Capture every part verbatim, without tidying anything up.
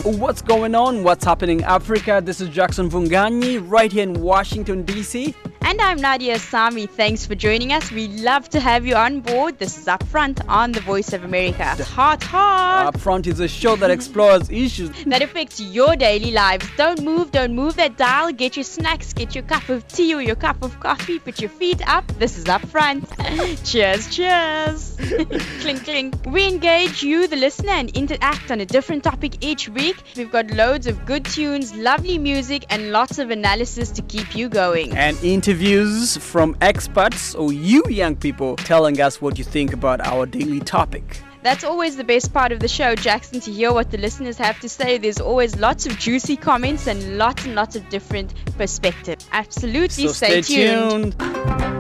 What's going on? What's happening in Africa? This is Jackson Vunganyi right here in Washington, D C. And I'm Nadia Sami. Thanks for joining us. We love to have you on board. This is Upfront on the Voice of America. Hot, hot. Upfront is a show that explores issues that affects your daily lives. Don't move, don't move that dial. Get your snacks, get your cup of tea or your cup of coffee. Put your feet up. This is Upfront. Cheers, cheers. Clink, clink. We engage you, the listener, and interact on a different topic each week. We've got loads of good tunes, lovely music, and lots of analysis to keep you going. And interviews from experts or you young people telling us what you think about our daily topic. That's always the best part of the show, Jackson, to hear what the listeners have to say. There's always lots of juicy comments and lots and lots of different perspectives. Absolutely, so stay, stay tuned. tuned.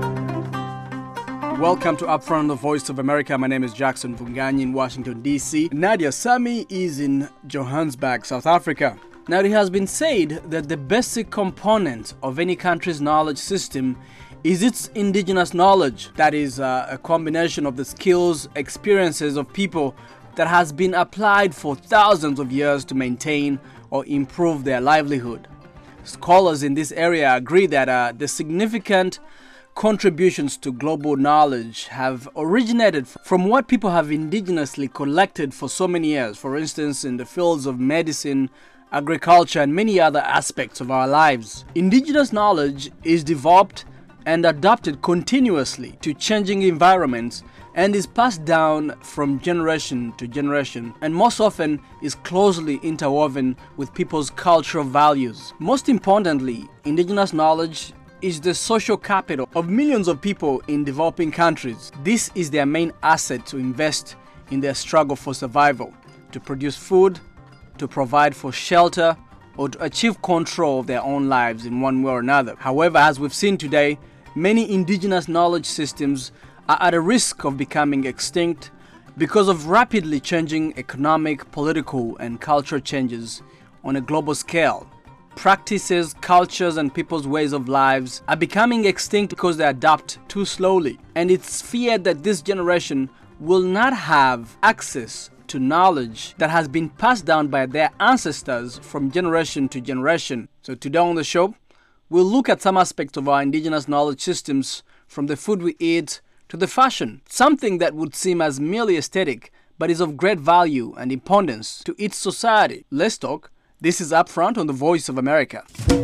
Welcome to Upfront, the Voice of America. My name is Jackson Vunganyi in Washington, D C. Nadia Sami is in Johannesburg, South Africa. Now, it has been said that the basic component of any country's knowledge system is its indigenous knowledge. That is uh, a combination of the skills, experiences of people that has been applied for thousands of years to maintain or improve their livelihood. Scholars in this area agree that uh, the significant contributions to global knowledge have originated from what people have indigenously collected for so many years. For instance, in the fields of medicine, agriculture, and many other aspects of our lives. Indigenous knowledge is developed and adapted continuously to changing environments and is passed down from generation to generation, and most often is closely interwoven with people's cultural values. Most importantly, indigenous knowledge is the social capital of millions of people in developing countries. This is their main asset to invest in their struggle for survival, to produce food, to provide for shelter, or to achieve control of their own lives in one way or another. However, as we've seen today, many indigenous knowledge systems are at a risk of becoming extinct because of rapidly changing economic, political, and cultural changes on a global scale. Practices, cultures, and people's ways of lives are becoming extinct because they adapt too slowly. And it's feared that this generation will not have access to knowledge that has been passed down by their ancestors from generation to generation. So today on the show, we'll look at some aspects of our indigenous knowledge systems, from the food we eat to the fashion, something that would seem as merely aesthetic, but is of great value and importance to its society. Let's talk. This is Upfront on the Voice of America.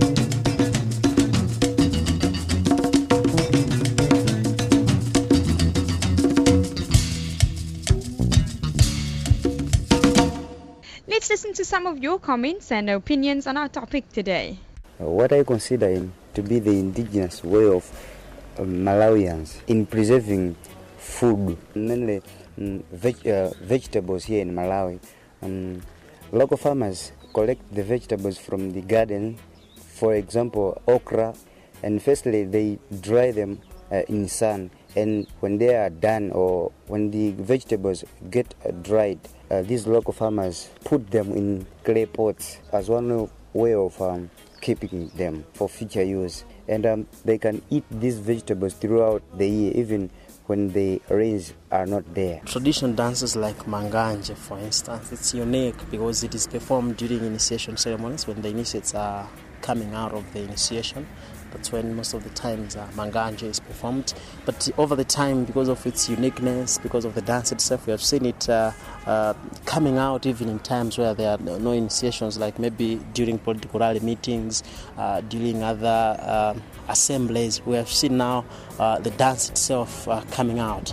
Let's listen to some of your comments and opinions on our topic today. What I consider in, to be the indigenous way of uh, Malawians in preserving food, mainly um, veg- uh, vegetables here in Malawi. Um, local farmers collect the vegetables from the garden, for example, okra, and firstly they dry them uh, in sun. And when they are done, or when the vegetables get uh, dried, uh, these local farmers put them in clay pots as one way of um, keeping them for future use. And um, they can eat these vegetables throughout the year, even when the rains are not there. Traditional dances like Manganje, for instance, it's unique because it is performed during initiation ceremonies when the initiates are coming out of the initiation. That's when most of the times uh, Manganje is performed. But over the time, because of its uniqueness, because of the dance itself, we have seen it uh, uh, coming out even in times where there are no initiations, like maybe during political rally meetings, uh, during other uh, assemblies. We have seen now uh, the dance itself uh, coming out.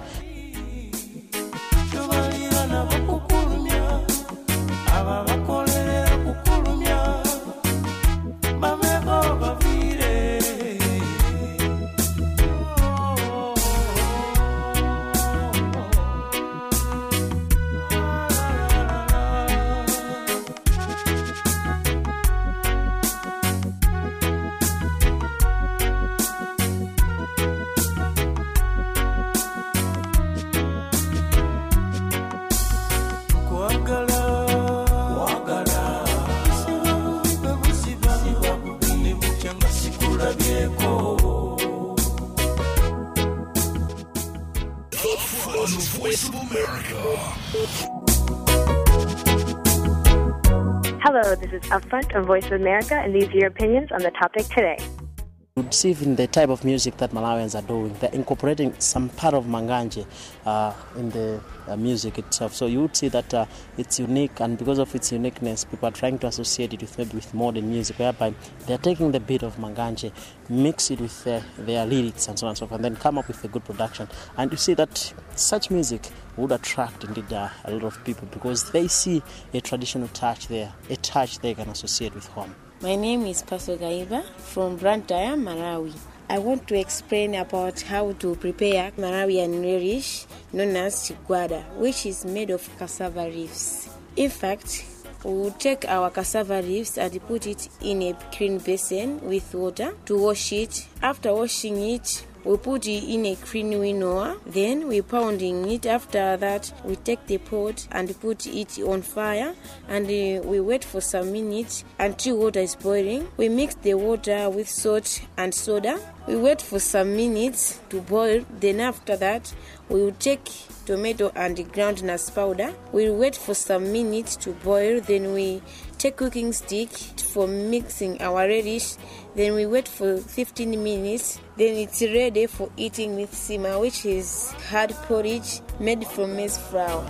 Hello, this is Upfront on Voice of America, and these are your opinions on the topic today. You see in the type of music that Malawians are doing, they're incorporating some part of Manganje uh, in the uh, music itself. So you would see that uh, it's unique, and because of its uniqueness, people are trying to associate it with maybe with modern music, whereby they're taking the beat of Manganje, mix it with uh, their lyrics and so on and so forth, and then come up with a good production. And you see that such music would attract indeed uh, a lot of people because they see a traditional touch there, a touch they can associate with home. My name is Paso Gaiba from Blantyre, Malawi. I want to explain about how to prepare Malawian relish known as chigwada, which is made of cassava leaves. In fact, we will take our cassava leaves and put it in a clean basin with water to wash it. After washing it, we put it in a clean winnower, then we pounding it. After that, we take the pot and put it on fire, and uh, we wait for some minutes until water is boiling. We mix the water with salt and soda. We wait for some minutes to boil. Then after that, we will take tomato and ground nuts powder. We wait for some minutes to boil. Then we take cooking stick for mixing our relish. Then we wait for fifteen minutes. Then it's ready for eating with sima, which is hard porridge made from maize flour.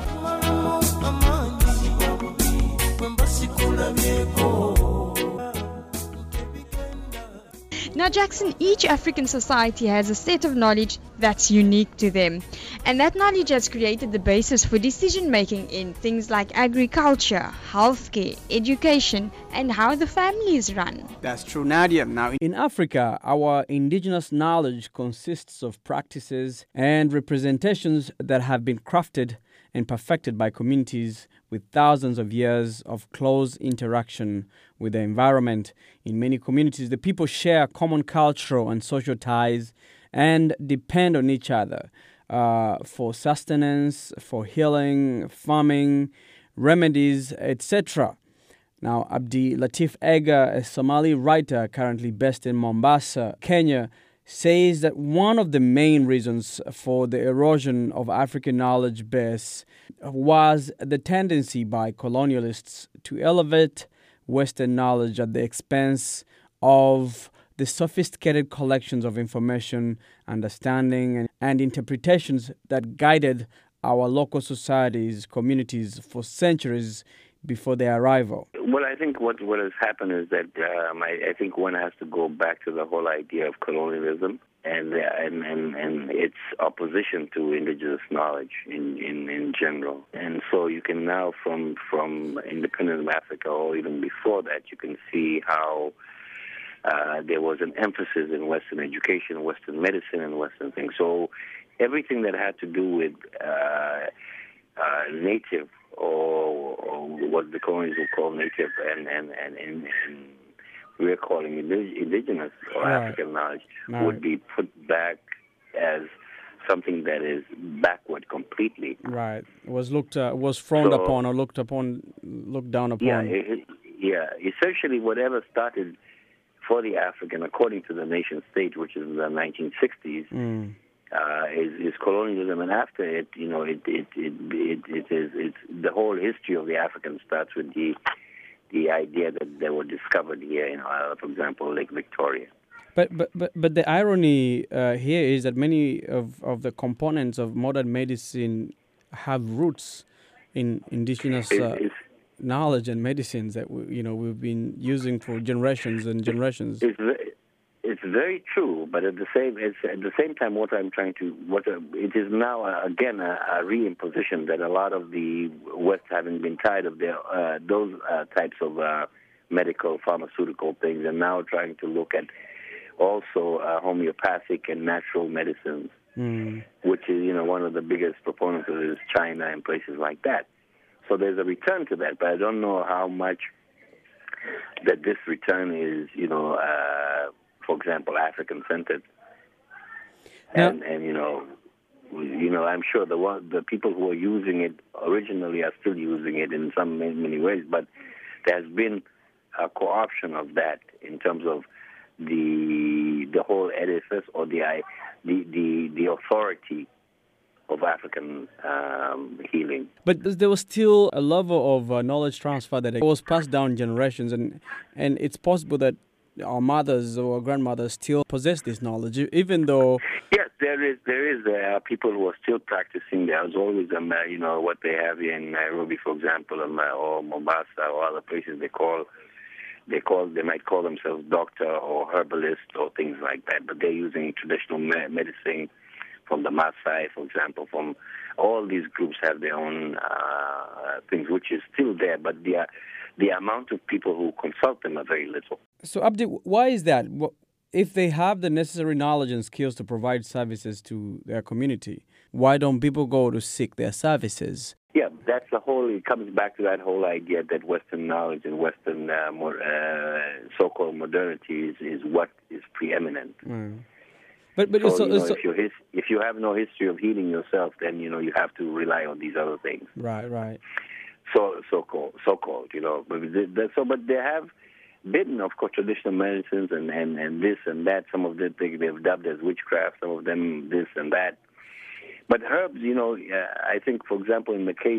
Now, Jackson, each African society has a set of knowledge that's unique to them. And that knowledge has created the basis for decision making in things like agriculture, healthcare, education, and how the family is run. That's true, Nadia. Now, in Africa, our indigenous knowledge consists of practices and representations that have been crafted and perfected by communities with thousands of years of close interaction with the environment. In many communities, the people share common cultural and social ties and depend on each other uh, for sustenance, for healing, farming, remedies, et cetera. Now, Abdi Latif Ega, a Somali writer currently based in Mombasa, Kenya, says that one of the main reasons for the erosion of African knowledge base was the tendency by colonialists to elevate Western knowledge at the expense of the sophisticated collections of information, understanding, and, and interpretations that guided our local societies, communities for centuries before their arrival. Well, I think what, what has happened is that um, I, I think one has to go back to the whole idea of colonialism and uh, and, and, and its opposition to indigenous knowledge in, in, in general. And so you can now, from, from independence of Africa or even before that, you can see how uh, there was an emphasis in Western education, Western medicine, and Western things. So everything that had to do with uh, uh, native or, or what the colonies would call native and, and, and, and, and we're calling indigenous or right. African knowledge right. would be put back as something that is backward completely. Right. It was looked uh, was frowned so, upon or looked upon, looked down upon. Yeah, it, yeah. Essentially, whatever started for the African, according to the nation state, which is in the nineteen sixties, mm. uh, is, is colonialism, and after it, you know, it it it it, it is it's the whole history of the African starts with the the idea that they were discovered here in, uh, for example, Lake Victoria. But but but, but the irony uh, here is that many of, of the components of modern medicine have roots in indigenous uh, it's, knowledge and medicines that we, you know we've been using for generations and generations. It's, it's very true, but at the same it's, at the same time, what I'm trying to what uh, it is now uh, again a, a reimposition that a lot of the West, having been tired of their uh, those uh, types of uh, medical pharmaceutical things, and now trying to look at also uh, homeopathic and natural medicines, mm. which is you know one of the biggest proponents of it is China and places like that. So there's a return to that, but I don't know how much that this return is you know. Uh, for example, African-centered, and yeah. and you know, you know, I'm sure the one, the people who are using it originally are still using it in some many, many ways, but there has been a co-option of that in terms of the the whole edifice or the the the, the authority of African um, healing. But there was still a level of uh, knowledge transfer that was passed down generations, and and it's possible that our mothers or grandmothers still possess this knowledge, even though... Yes, there is. There is uh, people who are still practicing. There's always, um, uh, you know, what they have in Nairobi, for example, um, uh, or Mombasa or other places. They call, they call, they might call themselves doctor or herbalist or things like that. But they're using traditional me- medicine from the Maasai, for example. From all these groups have their own uh, things, which is still there, but the the amount of people who consult them are very little. So, Abdi, why is that? If they have the necessary knowledge and skills to provide services to their community, why don't people go to seek their services? Yeah, that's the whole, it comes back to that whole idea that Western knowledge and Western uh, more, uh, so-called modernity is, is what is preeminent. Mm. But, but so, it's, you know, it's, if, you his, if you have no history of healing yourself, then, you know, you have to rely on these other things. Right, right. So, so-called, so-called, you know. But, they, so, but they have bitten, of course, traditional medicines and, and, and this and that. Some of them they've dubbed as witchcraft, some of them this and that. But herbs, you know, uh, I think, for example, in the case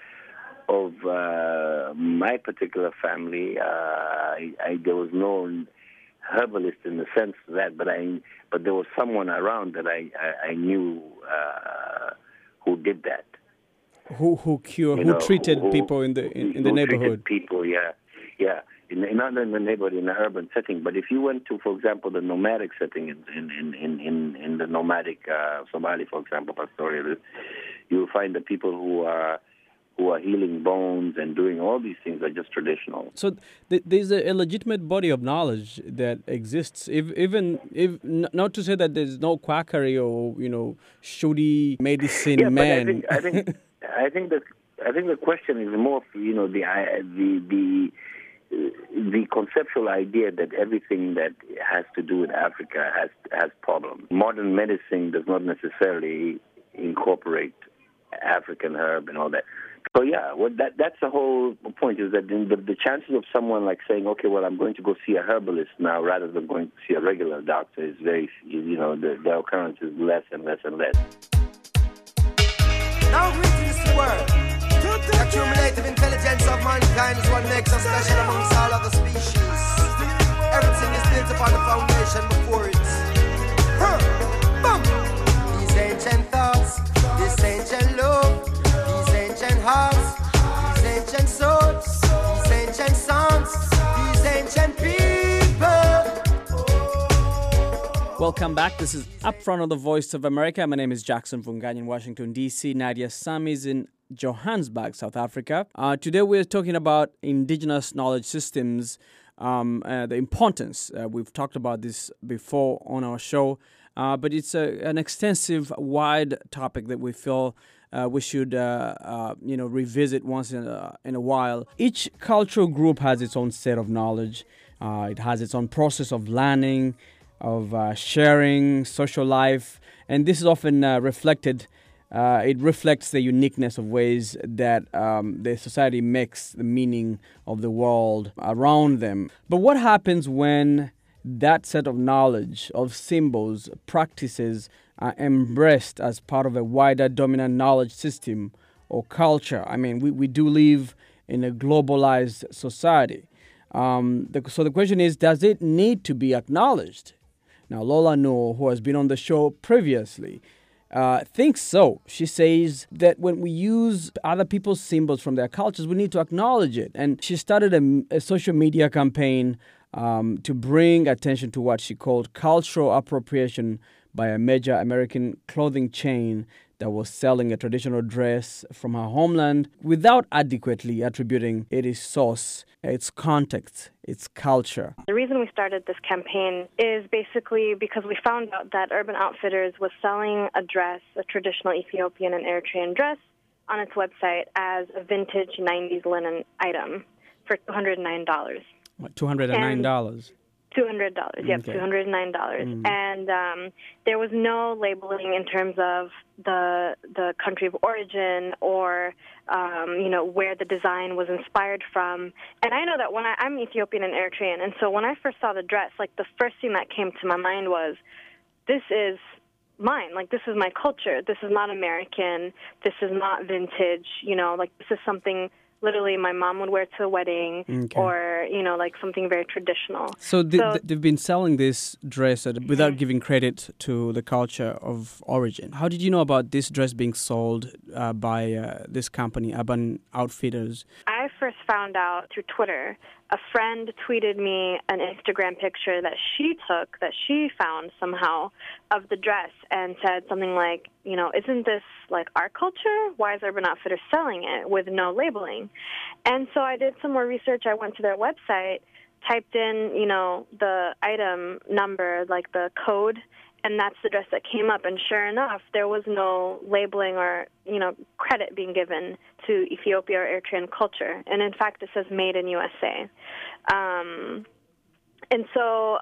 of uh, my particular family, uh, I, I, there was no herbalist in the sense of that, but I, but there was someone around that I, I, I knew uh, who did that. Who who cure, you who know, treated who, people in the in, in the who neighborhood? People, yeah, yeah. In, not in the neighborhood, in the urban setting, but if you went to, for example, the nomadic setting in in in in, in the nomadic uh, Somali, for example, pastoral, you will find the people who are who are healing bones and doing all these things are just traditional. So th- there's a, a legitimate body of knowledge that exists. If, even if n- not to say that there's no quackery or you know shoddy medicine yeah, man. But I think I think I think that I think the question is more you know the the the. the conceptual idea that everything that has to do with Africa has has problems. Modern medicine does not necessarily incorporate African herb and all that. So yeah, well, that that's the whole point, is that the, the chances of someone like saying, okay, well, I'm going to go see a herbalist now rather than going to see a regular doctor is very, you know, the, the occurrence is less and less and less. Now greetings to the world. The accumulative intelligence of mankind is what makes us special amongst all other species. Everything is built upon the foundation before it. Huh. Boom. These ancient thoughts, this ancient love, these ancient hearts, these ancient souls, these ancient songs, these ancient people. Welcome back. This is Up Front of the Voice of America. My name is Jackson Vunganyi in Washington, D C. Nadia Sami is in Johannesburg, South Africa. Uh, today we're talking about indigenous knowledge systems, um, uh, the importance. Uh, we've talked about this before on our show, uh, but it's a, an extensive, wide topic that we feel uh, we should, uh, uh, you know, revisit once in a, in a while. Each cultural group has its own set of knowledge. Uh, it has its own process of learning, of uh, sharing, social life, and this is often uh, reflected Uh, it reflects the uniqueness of ways that um, the society makes the meaning of the world around them. But what happens when that set of knowledge, of symbols, practices are embraced as part of a wider dominant knowledge system or culture? I mean, we, we do live in a globalized society. Um, the, so the question is, does it need to be acknowledged? Now, Lola Noor, who has been on the show previously, Uh, thinks so. She says that when we use other people's symbols from their cultures, we need to acknowledge it. And she started a, a social media campaign um, to bring attention to what she called cultural appropriation by a major American clothing chain that was selling a traditional dress from her homeland without adequately attributing its source, its context, its culture. The reason we started this campaign is basically because we found out that Urban Outfitters was selling a dress, a traditional Ethiopian and Eritrean dress, on its website as a vintage nineties linen item for two hundred nine dollars. What, two hundred nine dollars? And two hundred dollars, yep, okay. two hundred nine dollars. Mm. And um, there was no labeling in terms of the the country of origin or, um, you know, where the design was inspired from. And I know that when I, I'm Ethiopian and Eritrean, and so when I first saw the dress, like the first thing that came to my mind was, this is mine. Like, this is my culture. This is not American. This is not vintage. You know, like, this is something literally my mom would wear to a wedding, okay. or, you know, like something very traditional. So, th- so they've been selling this dress uh, without mm-hmm. giving credit to the culture of origin. How did you know about this dress being sold uh, by uh, this company, Urban Outfitters? I first found out through Twitter. A friend tweeted me an Instagram picture that she took, that she found somehow, of the dress, and said something like, you know, isn't this like our culture? Why is Urban Outfitters selling it with no labeling? And so I did some more research. I went to their website, typed in, you know, the item number, like the code, and that's the dress that came up. And sure enough, there was no labeling or, you know, credit being given to Ethiopia or Eritrean culture. And in fact, it says made in U S A. Um, and so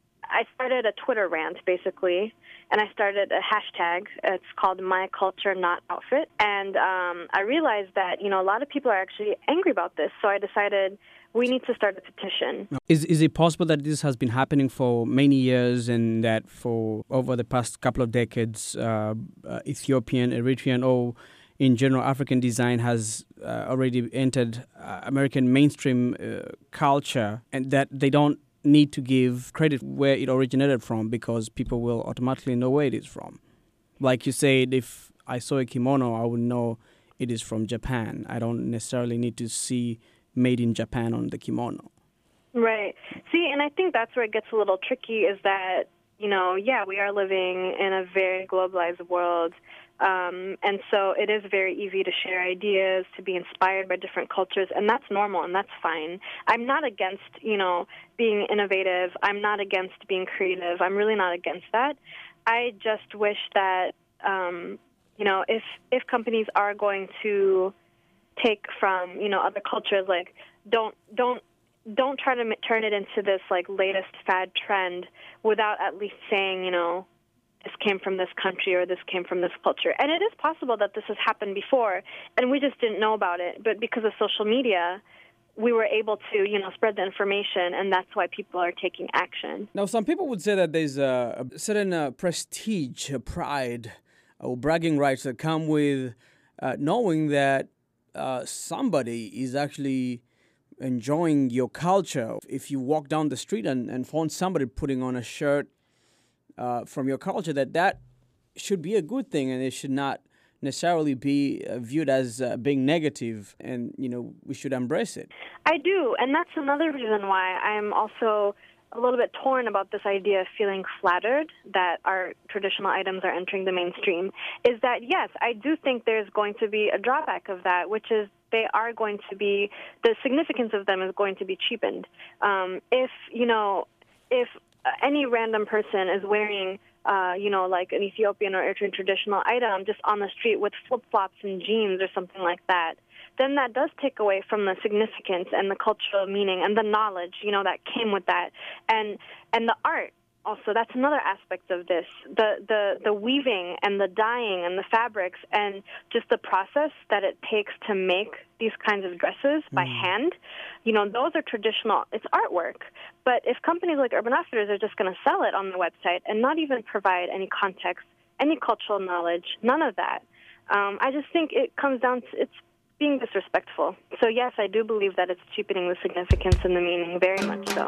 I started a Twitter rant, basically, and I started a hashtag. It's called My Culture Not Outfit. And um, I realized that, you know, a lot of people are actually angry about this. So I decided we need to start a petition. Is is it possible that this has been happening for many years, and that for over the past couple of decades, uh, uh, Ethiopian, Eritrean, or in general African design has uh, already entered uh, American mainstream uh, culture, and that they don't need to give credit where it originated from because people will automatically know where it is from? Like you said, if I saw a kimono, I would know it is from Japan. I don't necessarily need to see made in Japan on the kimono. Right. See, and I think that's where it gets a little tricky, is that, you know, yeah, we are living in a very globalized world, um, and so it is very easy to share ideas, to be inspired by different cultures, and that's normal, and that's fine. I'm not against, you know, being innovative. I'm not against being creative. I'm really not against that. I just wish that, um, you know, if if companies are going to take from, you know, other cultures, like, don't don't don't try to turn it into this, like, latest fad trend without at least saying, you know, this came from this country or this came from this culture. And it is possible that this has happened before, and we just didn't know about it. But because of social media, we were able to, you know, spread the information, and that's why people are taking action. Now, some people would say that there's a, a certain uh, prestige, a pride, or bragging rights that come with uh, knowing that Uh, somebody is actually enjoying your culture. If you walk down the street and, and find somebody putting on a shirt uh, from your culture, that that should be a good thing, and it should not necessarily be uh, viewed as uh, being negative, and, you know, we should embrace it. I do, and that's another reason why I'm also a little bit torn about this idea of feeling flattered that our traditional items are entering the mainstream, is that, yes, I do think there's going to be a drawback of that, which is they are going to be, the significance of them is going to be cheapened. Um, if, you know, if any random person is wearing, uh, you know, like an Ethiopian or Eritrean traditional item just on the street with flip-flops and jeans or something like that, then that does take away from the significance and the cultural meaning and the knowledge, you know, that came with that. And and the art also, that's another aspect of this. The, the, the weaving and the dyeing and the fabrics and just the process that it takes to make these kinds of dresses mm. by hand, you know, those are traditional. It's artwork. But if companies like Urban Outfitters are just going to sell it on their website and not even provide any context, any cultural knowledge, none of that, um, I just think it comes down to, it's being disrespectful. So yes, I do believe that it's cheapening the significance and the meaning, very much so.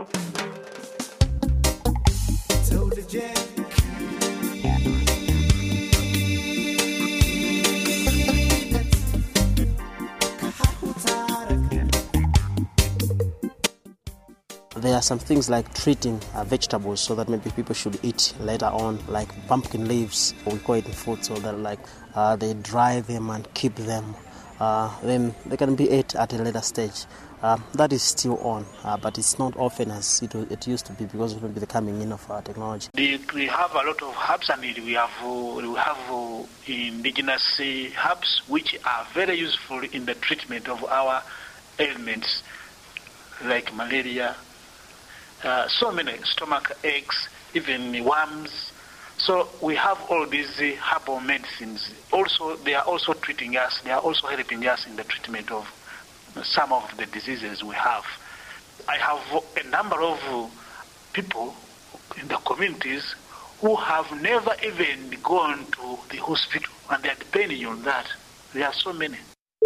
There are some things like treating uh, vegetables so that maybe people should eat later on, like pumpkin leaves, we call it in food, so that like uh, they dry them and keep them. Uh, then they can be ate at a later stage. Uh, that is still on, uh, but it's not often as it, it used to be because of the coming in of uh, technology. We have a lot of herbs, and we have uh, we have uh, indigenous uh, herbs which are very useful in the treatment of our ailments, like malaria, uh, so many stomach aches, even worms. So we have all these uh, herbal medicines. Also, they are also treating us. They are also helping us in the treatment of some of the diseases we have. I have a number of uh, people in the communities who have never even gone to the hospital, and they're depending on that. There are so many.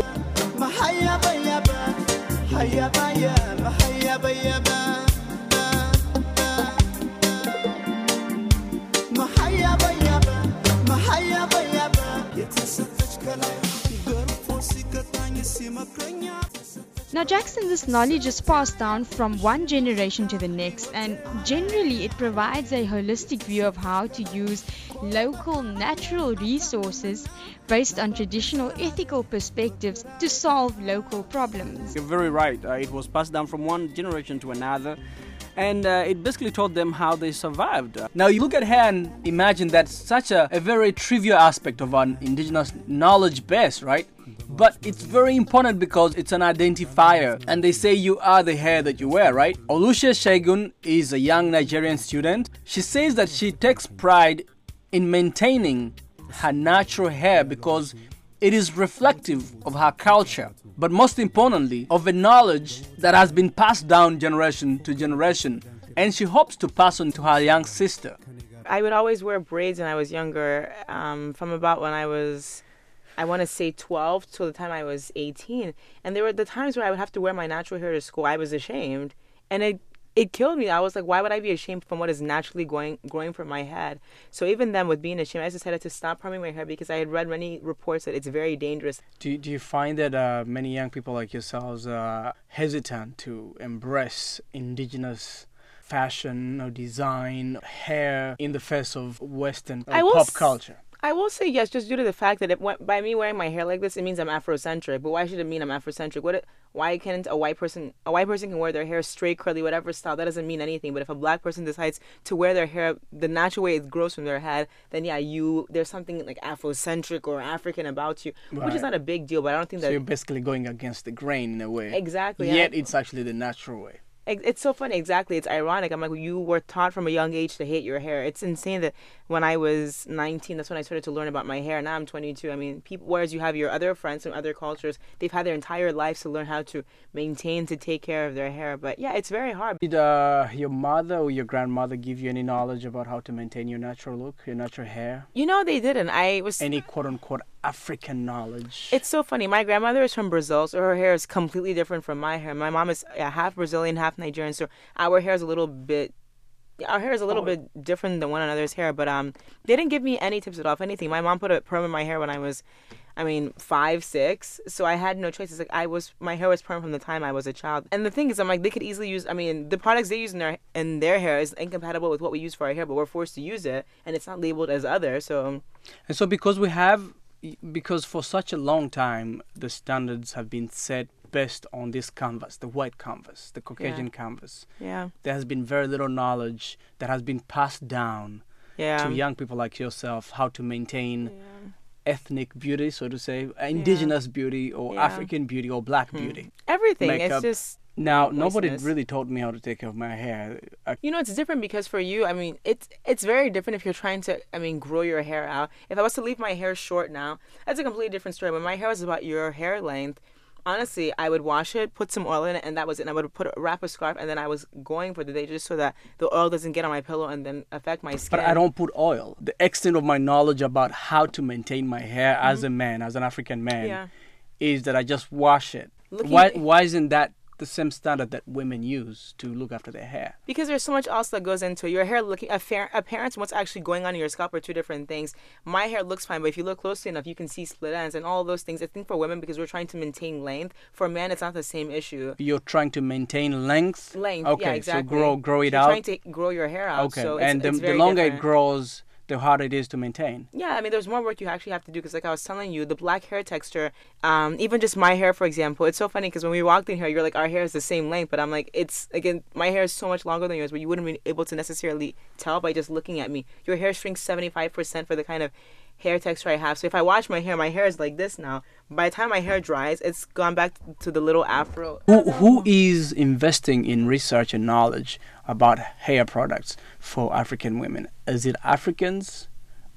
Now, Jackson, this knowledge is passed down from one generation to the next, and generally it provides a holistic view of how to use local natural resources based on traditional ethical perspectives to solve local problems. You're very right. Uh, it was passed down from one generation to another, and uh, it basically taught them how they survived. Uh, now, you look at here and imagine that's such a, a very trivial aspect of an indigenous knowledge base, right? But it's very important because it's an identifier, and they say you are the hair that you wear, right? Oluche Shegun is a young Nigerian student. She says that she takes pride in maintaining her natural hair because it is reflective of her culture, but most importantly, of a knowledge that has been passed down generation to generation, and she hopes to pass on to her young sister. I would always wear braids when I was younger, um, from about when I was, I want to say twelve till the time I was eighteen. And there were the times where I would have to wear my natural hair to school. I was ashamed, and it it killed me. I was like, why would I be ashamed from what is naturally going growing from my head? So even then, with being ashamed, I decided to stop perming my hair because I had read many reports that it's very dangerous. Do you, do you find that uh, many young people like yourselves are hesitant to embrace indigenous fashion or design, hair, in the face of Western uh, pop s- culture? I will say yes, just due to the fact that it, by me wearing my hair like this, it means I'm Afrocentric. But why should it mean I'm Afrocentric? What? It, why can't a white person, a white person can wear their hair straight, curly, whatever style? That doesn't mean anything. But if a black person decides to wear their hair the natural way it grows from their head, then yeah, you there's something like Afrocentric or African about you, right, which is not a big deal. But I don't think that. So you're basically going against the grain in a way. Exactly. Yet I, it's actually the natural way. It's so funny. Exactly. It's ironic. I'm like, you were taught from a young age to hate your hair. It's insane that when I was nineteen, that's when I started to learn about my hair. Now I'm twenty-two. I mean, people, whereas you have your other friends from other cultures, they've had their entire lives to learn how to maintain, to take care of their hair. But yeah, it's very hard. Did uh, your mother or your grandmother give you any knowledge about how to maintain your natural look, your natural hair? You know, they didn't. I was any quote unquote African knowledge. It's so funny. My grandmother is from Brazil, so her hair is completely different from my hair. My mom is yeah, half Brazilian, half Nigerian, so our hair is a little bit, our hair is a little oh. bit different than one another's hair. But um, they didn't give me any tips at all. If anything, my mom put a perm in my hair when I was, I mean, five, six. So I had no choice. It's like I was, my hair was perm from the time I was a child. And the thing is, I'm like, they could easily use. I mean, the products they use in their in their hair is incompatible with what we use for our hair, but we're forced to use it, and it's not labeled as other. So, and so because we have. Because for such a long time, the standards have been set based on this canvas, the white canvas, the Caucasian yeah. canvas. Yeah. There has been very little knowledge that has been passed down yeah. to young people like yourself, how to maintain yeah. ethnic beauty, so to say, indigenous yeah. beauty or yeah. African beauty or black hmm. beauty. Everything. Makeup. It's just... Now, nobody really taught me how to take care of my hair. I... You know, it's different because for you, I mean, it's it's very different if you're trying to, I mean, grow your hair out. If I was to leave my hair short now, that's a completely different story. When my hair was about your hair length, honestly, I would wash it, put some oil in it, and that was it. And I would put wrap a scarf, and then I was going for the day just so that the oil doesn't get on my pillow and then affect my skin. But I don't put oil. The extent of my knowledge about how to maintain my hair mm-hmm. as a man, as an African man, yeah. is that I just wash it. Looking why? at... Why isn't that the same standard that women use to look after their hair? Because there's so much else that goes into it. Your hair looking appearance and what's actually going on in your scalp are two different things. My hair looks fine, but if you look closely enough, you can see split ends and all those things. I think for women, because we're trying to maintain length, for a man, it's not the same issue. You're trying to maintain length? Length, okay, yeah, exactly. So grow, grow it You're out? You're trying to grow your hair out. Okay, so it's, and the, it's very the longer different. it grows, the harder it is to maintain. Yeah, I mean, there's more work you actually have to do because, like I was telling you, the black hair texture, um, even just my hair, for example, it's so funny because when we walked in here, you're like, our hair is the same length, but I'm like, it's, again, my hair is so much longer than yours, but you wouldn't be able to necessarily tell by just looking at me. Your hair shrinks seventy-five percent for the kind of hair texture I have. So if I wash my hair, my hair is like this now. By the time my hair dries, it's gone back to the little afro. Who Who is investing in research and knowledge about hair products for African women? Is it Africans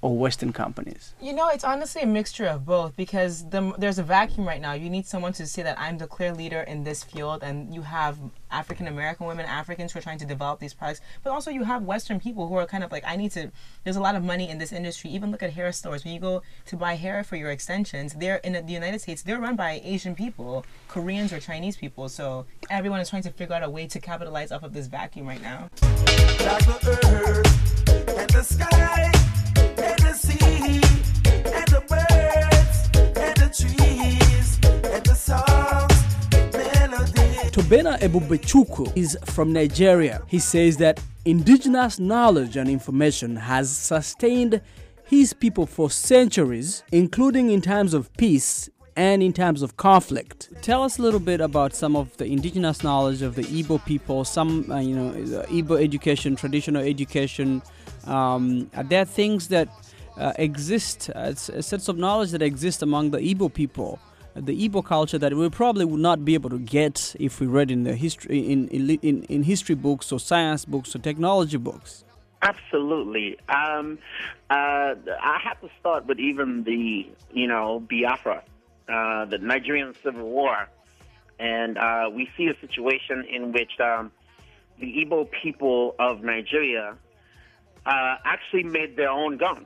or Western companies? You know, it's honestly a mixture of both, because the, there's a vacuum right now. You need someone to say that I'm the clear leader in this field, and you have African American women, Africans who are trying to develop these products, but also you have Western people who are kind of like, I need to, there's a lot of money in this industry. Even look at hair stores. When you go to buy hair for your extensions, they're in the United States, they're run by Asian people, Koreans or Chinese people, so everyone is trying to figure out a way to capitalize off of this vacuum right now. Like the earth and the sky and the sea and the birds and the trees and the songs, melody. Tobena Ebubechuku is from Nigeria. He says that indigenous knowledge and information has sustained his people for centuries, including in times of peace and in times of conflict. Tell us a little bit about some of the indigenous knowledge of the Igbo people, some, uh, you know, Igbo education, traditional education. Um, are there things that uh, exist, uh, sets of knowledge that exist among the Igbo people, the Igbo culture, that we probably would not be able to get if we read in the history, in in, in history books or science books or technology books? Absolutely. Um, uh, I have to start with even the, you know, Biafra. Uh, the Nigerian Civil War, and uh, we see a situation in which um, the Igbo people of Nigeria uh, actually made their own guns.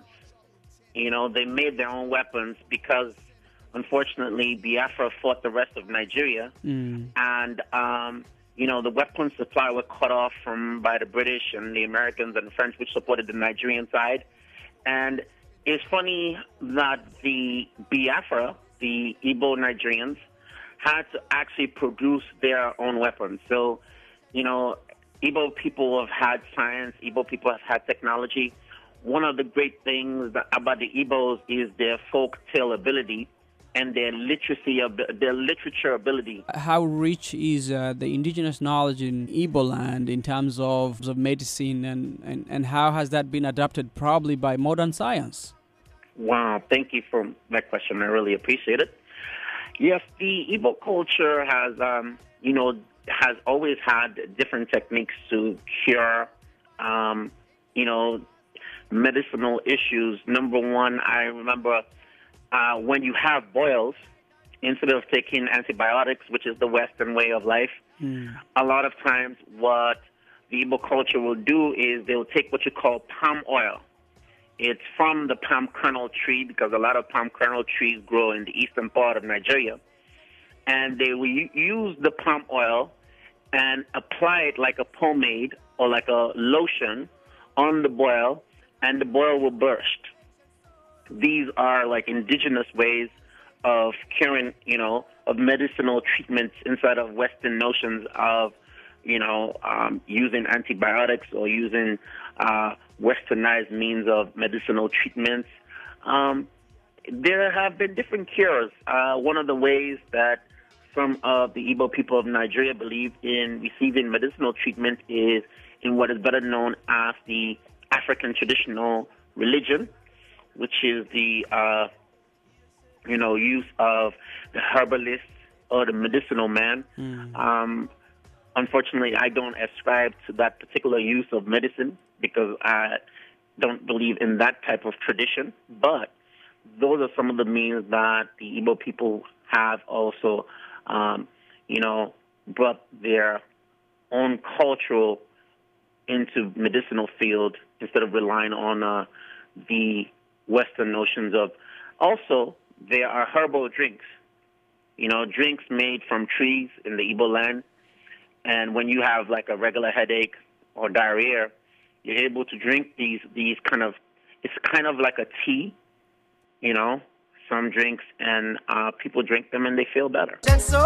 You know, they made their own weapons because, unfortunately, Biafra fought the rest of Nigeria, mm. and um, you know, the weapons supply were cut off from by the British and the Americans and the French, which supported the Nigerian side. And it's funny that the Biafra, the Igbo Nigerians, had to actually produce their own weapons. So, you know, Igbo people have had science, Igbo people have had technology. One of the great things that, about the Igbos is their folk tale ability and their literacy, their literature ability. How rich is uh, the indigenous knowledge in Igbo land in terms of, of medicine, and, and, and how has that been adapted probably by modern science? Wow, thank you for that question. I really appreciate it. Yes, the Igbo culture has, um, you know, has always had different techniques to cure, um, you know, medicinal issues. Number one, I remember uh, when you have boils, instead of taking antibiotics, which is the Western way of life, mm. a lot of times what the Igbo culture will do is they'll take what you call palm oil. It's from the palm kernel tree, because a lot of palm kernel trees grow in the eastern part of Nigeria. And they will use the palm oil and apply it like a pomade or like a lotion on the boil, and the boil will burst. These are like indigenous ways of curing, you know, of medicinal treatments inside of Western notions of, you know, um, using antibiotics or using uh, westernized means of medicinal treatments. Um, there have been different cures. Uh, one of the ways that some of the Igbo people of Nigeria believe in receiving medicinal treatment is in what is better known as the African traditional religion, which is the, uh, you know, use of the herbalist or the medicinal man. Mm. Um, Unfortunately, I don't ascribe to that particular use of medicine because I don't believe in that type of tradition. But those are some of the means that the Igbo people have also, um, you know, brought their own cultural into medicinal field instead of relying on uh, the Western notions of. Also, there are herbal drinks, you know, drinks made from trees in the Igbo land. And when you have like a regular headache or diarrhea, you're able to drink these these kind of, it's kind of like a tea, you know, some drinks, and uh, people drink them and they feel better.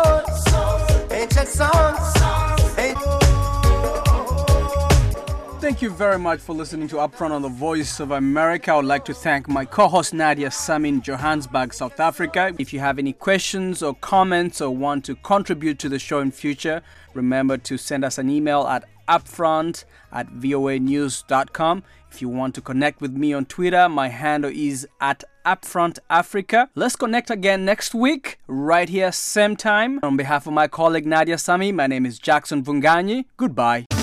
Thank you very much for listening to Upfront on the Voice of America. I would like to thank my co-host Nadia Sami in Johannesburg, South Africa. If you have any questions or comments or want to contribute to the show in future, remember to send us an email at upfront at voa news dot com. If you want to connect with me on Twitter, my handle is at Upfront Africa. Let's connect again next week, right here, same time. On behalf of my colleague Nadia Sami, my name is Jackson Vunganyi. Goodbye.